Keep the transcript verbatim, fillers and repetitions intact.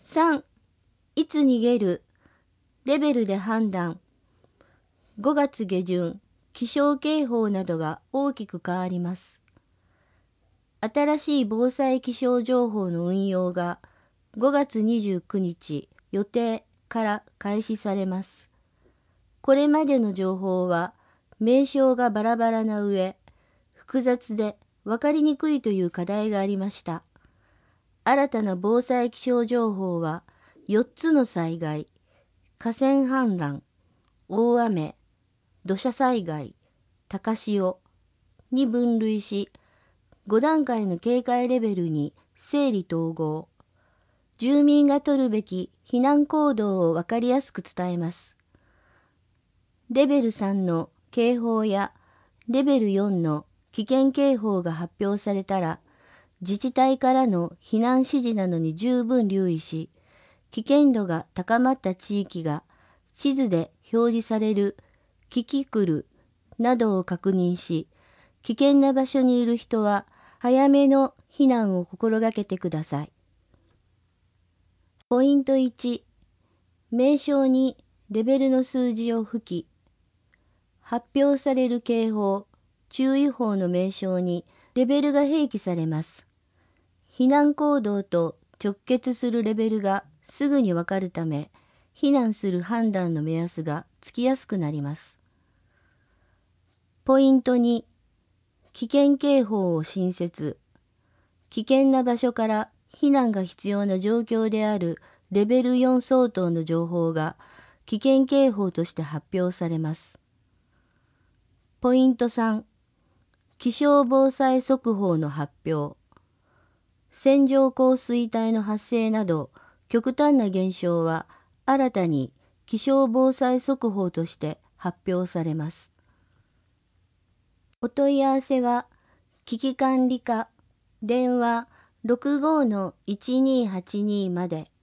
さん、いつ逃げる、レベルで判断。ごがつ下旬、気象警報などが大きく変わります。新しい防災気象情報の運用がごがつにじゅうくにち予定から開始されます。これまでの情報は名称がバラバラな上、複雑で分かりにくいという課題がありました。新たな防災気象情報はよっつの災害、河川氾濫、大雨、土砂災害、高潮に分類し、ごだんかいの警戒レベルに整理統合、住民が取るべき避難行動を分かりやすく伝えます。レベルさんの警報やレベルよんの危険警報が発表されたら、自治体からの避難指示などに十分留意し、危険度が高まった地域が地図で表示されるキキクルなどを確認し、危険な場所にいる人は早めの避難を心がけてください。ポイントいち、名称にレベルの数字を吹き、発表される警報、注意報の名称にレベルが併記されます。避難行動と直結するレベルがすぐにわかるため、避難する判断の目安がつきやすくなります。ポイントに、危険警報を新設。危険な場所から避難が必要な状況であるレベルよん相当の情報が危険警報として発表されます。ポイントさん、気象防災速報の発表。線状降水帯の発生など極端な現象は新たに気象防災速報として発表されます。お問い合わせは危機管理課電話 ろくごのいちにーはちにー まで。